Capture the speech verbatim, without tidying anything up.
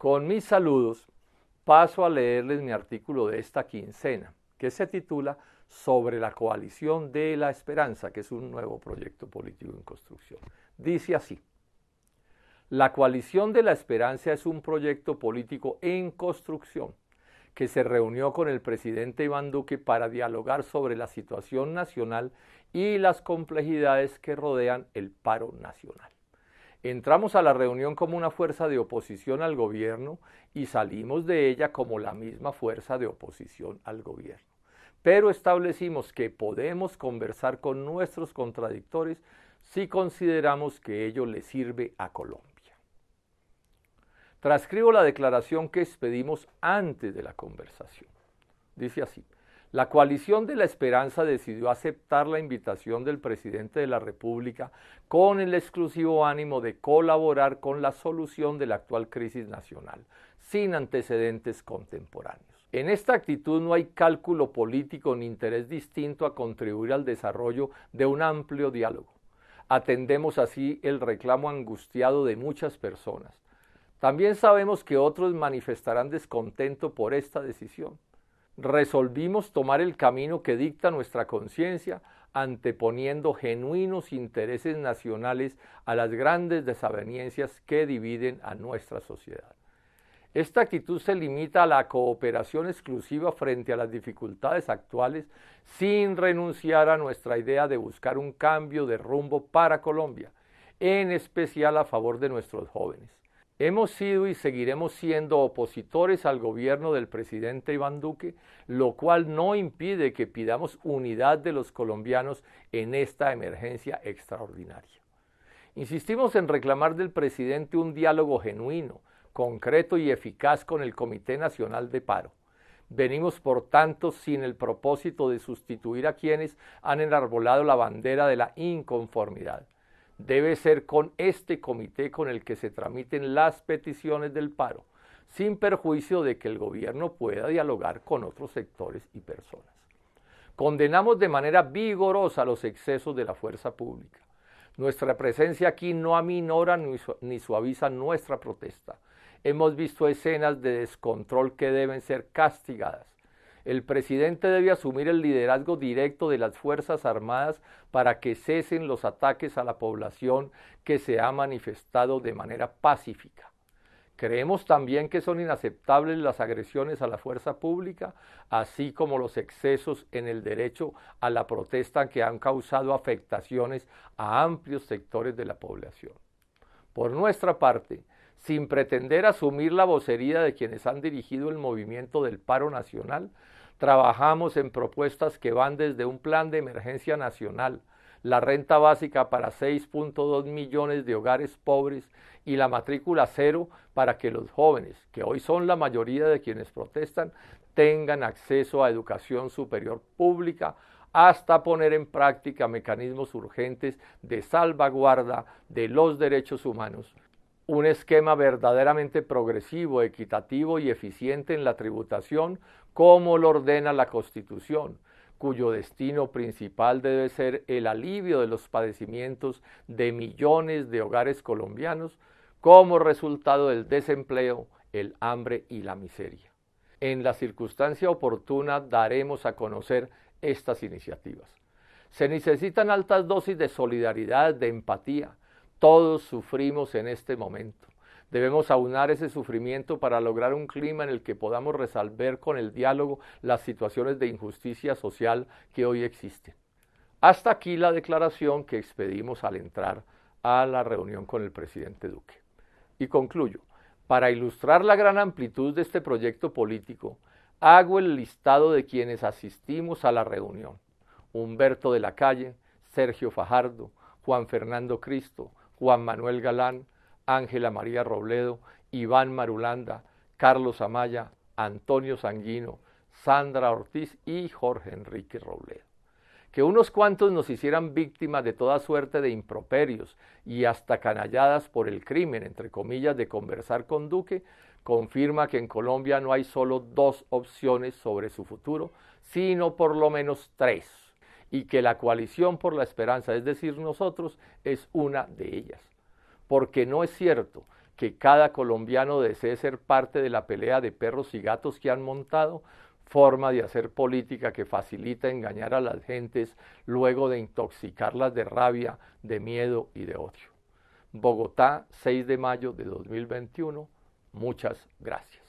Con mis saludos, paso a leerles mi artículo de esta quincena, que se titula Sobre la coalición de la esperanza, que es un nuevo proyecto político en construcción. Dice así: la coalición de la esperanza es un proyecto político en construcción que se reunió con el presidente Iván Duque para dialogar sobre la situación nacional y las complejidades que rodean el paro nacional. Entramos a la reunión como una fuerza de oposición al gobierno y salimos de ella como la misma fuerza de oposición al gobierno. Pero establecimos que podemos conversar con nuestros contradictores si consideramos que ello le sirve a Colombia. Transcribo la declaración que expedimos antes de la conversación. Dice así: la coalición de la esperanza decidió aceptar la invitación del presidente de la República con el exclusivo ánimo de colaborar con la solución de la actual crisis nacional, sin antecedentes contemporáneos. En esta actitud no hay cálculo político ni interés distinto a contribuir al desarrollo de un amplio diálogo. Atendemos así el reclamo angustiado de muchas personas. También sabemos que otros manifestarán descontento por esta decisión. Resolvimos tomar el camino que dicta nuestra conciencia, anteponiendo genuinos intereses nacionales a las grandes desavenencias que dividen a nuestra sociedad. Esta actitud se limita a la cooperación exclusiva frente a las dificultades actuales, sin renunciar a nuestra idea de buscar un cambio de rumbo para Colombia, en especial a favor de nuestros jóvenes. Hemos sido y seguiremos siendo opositores al gobierno del presidente Iván Duque, lo cual no impide que pidamos unidad de los colombianos en esta emergencia extraordinaria. Insistimos en reclamar del presidente un diálogo genuino, concreto y eficaz con el Comité Nacional de Paro. Venimos, por tanto, sin el propósito de sustituir a quienes han enarbolado la bandera de la inconformidad. Debe ser con este comité con el que se tramiten las peticiones del paro, sin perjuicio de que el gobierno pueda dialogar con otros sectores y personas. Condenamos de manera vigorosa los excesos de la fuerza pública. Nuestra presencia aquí no aminora ni suaviza nuestra protesta. Hemos visto escenas de descontrol que deben ser castigadas. El presidente debe asumir el liderazgo directo de las Fuerzas Armadas para que cesen los ataques a la población que se ha manifestado de manera pacífica. Creemos también que son inaceptables las agresiones a la fuerza pública, así como los excesos en el derecho a la protesta que han causado afectaciones a amplios sectores de la población. Por nuestra parte, sin pretender asumir la vocería de quienes han dirigido el movimiento del paro nacional, trabajamos en propuestas que van desde un plan de emergencia nacional, la renta básica para seis punto dos millones de hogares pobres y la matrícula cero para que los jóvenes, que hoy son la mayoría de quienes protestan, tengan acceso a educación superior pública, hasta poner en práctica mecanismos urgentes de salvaguarda de los derechos humanos. Un esquema verdaderamente progresivo, equitativo y eficiente en la tributación, como lo ordena la Constitución, cuyo destino principal debe ser el alivio de los padecimientos de millones de hogares colombianos como resultado del desempleo, el hambre y la miseria. En la circunstancia oportuna daremos a conocer estas iniciativas. Se necesitan altas dosis de solidaridad, de empatía. Todos sufrimos en este momento. Debemos aunar ese sufrimiento para lograr un clima en el que podamos resolver con el diálogo las situaciones de injusticia social que hoy existen. Hasta aquí la declaración que expedimos al entrar a la reunión con el presidente Duque. Y concluyo, para ilustrar la gran amplitud de este proyecto político, hago el listado de quienes asistimos a la reunión: Humberto de la Calle, Sergio Fajardo, Juan Fernando Cristo, Juan Manuel Galán, Ángela María Robledo, Iván Marulanda, Carlos Amaya, Antonio Sanguino, Sandra Ortiz y Jorge Enrique Robledo. Que unos cuantos nos hicieran víctimas de toda suerte de improperios y hasta canalladas por el crimen, entre comillas, de conversar con Duque, confirma que en Colombia no hay solo dos opciones sobre su futuro, sino por lo menos tres, y que la coalición por la esperanza, es decir, nosotros, es una de ellas. Porque no es cierto que cada colombiano desee ser parte de la pelea de perros y gatos que han montado, forma de hacer política que facilita engañar a las gentes luego de intoxicarlas de rabia, de miedo y de odio. Bogotá, seis de mayo de dos mil veintiuno. Muchas gracias.